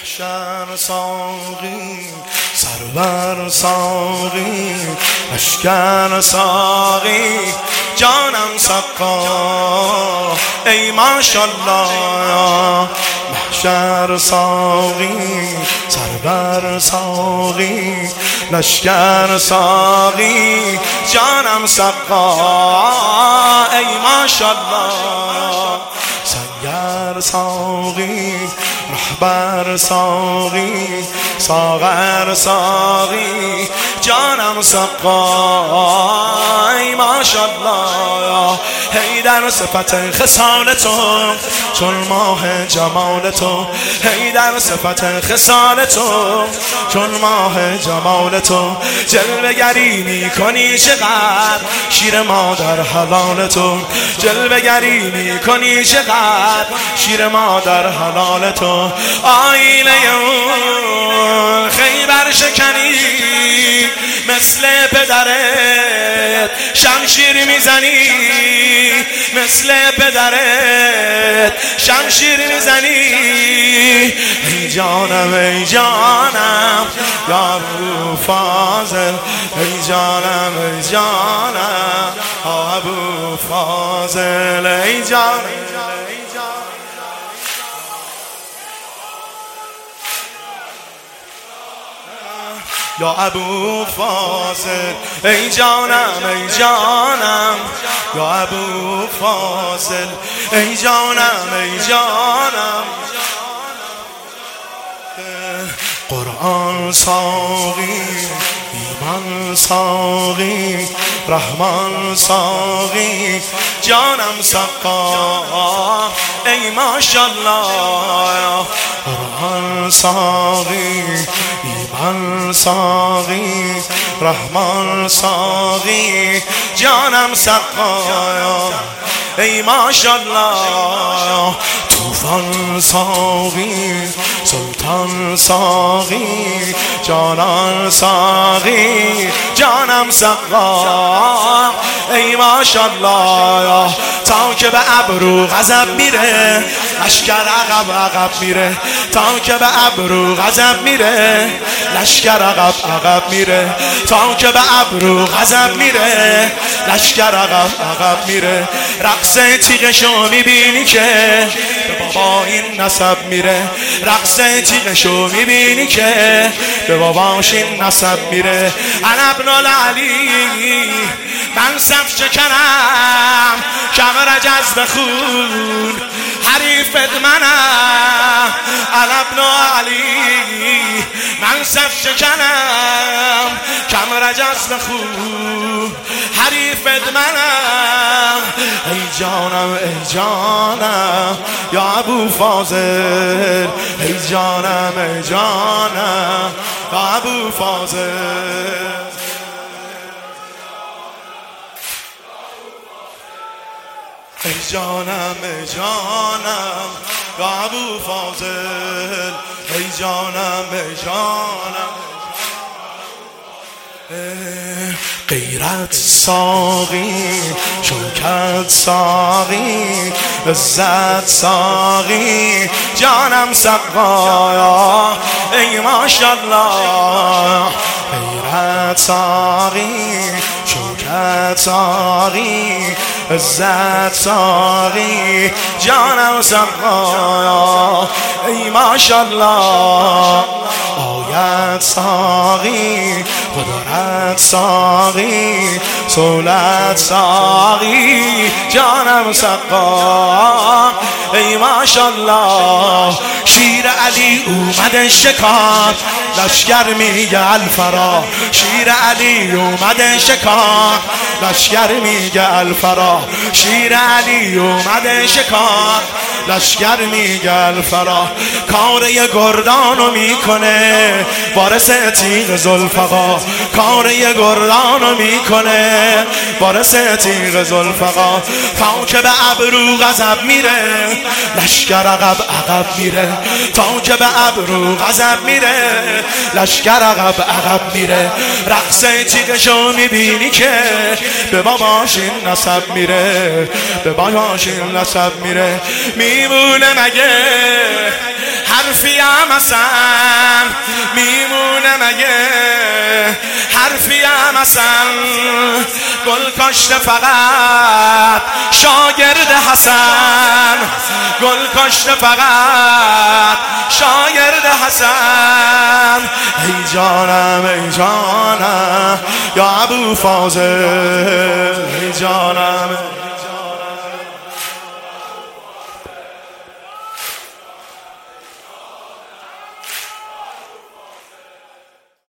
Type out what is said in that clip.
محشر ساقی سرور ساقی لشکر ساقی جانم سقا ای ماشاءالله. محشر ساقی سرور ساقی لشکر ساقی جانم سقا ای ماشاءالله. سنگر ساقی رهبر ساقی ساغر ساقی جانم سقا ای ماشاءالله. هی در صفت خصال تو چون ماه جمال تو، هی در صفت خصال تو چون ماه جمال تو، جلوه گری میکنی چقدر شیر مادر حلال تو، جلوه گری میکنی چقدر شیر مادر حلال تو. آینه اون خیبر شکنی مثل پدرت شمشیر میزنی، مثل پدرت شمشیر میزنی. ای جانم ای جانم یا ابو فاضل، ای جانم ای جانم ابو فاضل، ای جانم یا ابو فاضل، ای جانم ای جانم یا ابو فاضل، ای جانم ای جانم. قرآن ساقی ایمان ساقی رحمان ساقی جانم سقا ای ماشاءالله. قرآن ساقی ایمان ساقی رحمان ساقی جانم سقا ای ماشاءالله. طوفان ساقی سلطان ساقی جانان ساقی جانم سقا ای ماشاءالله. تا که به ابرو غضب میره لشکر عقب عقب میره، تا که به ابرو غضب میره لشکر عقب عقب میره، تا که به ابرو غضب میره لشکر عقب عقب میره. رقص تیغشو میبینی که به بابا این نسب میره، رقص تیغشو میبینی که به باباش این نسب میره. انا ابن العلی من صف شکنم کمر جذب خون حریفت منم. انا ابن علی من صف شکنم کمر جذب خون حریفت منم. ای جانم ای جانم یا ابو فاضل، ای جانم ای جانم یا ابو فاضل. ای جانم ای جانم یا ابو فاضل، ای جانم ای جانم. غیرت ساقی شوکت ساقی عزت ساقی جانم سقا ای ماشاءالله. غیرت ساقی شوکت ساقی عزت ساقی جانم سقا ای ماشاءالله. آیت ساقی قدرت ساقی سولت ساقی جانم سقا ای ماشاءالله. شیر علی اومده شکار لشکر میگه الفرا، شیر علی اومده شکار لشکر میگه الفرا، شیر علی اومده شکار لشکر میگه الفرا. کار یه گردانو میکنه وارث تیغ ذوالفقار، کار یه گردانو میکنه وارث تیغ ذوالفقار. تا که به ابرو غضب میره لشکر عقب عقب میره، تا که به ابرو غضب میره لشکر عقب عقب میره. رقص تیغشو میبینی که به باباش این نسب میره، به باباش این نسب میره. میمونه مگه حرفی هم اصلا میمونه مگه حرفی هم اصلا گل کاشته فقط شاگرد حسن گل کاشته فقط شاگرد حسن ای جانم یا ابو فاضل ای جانم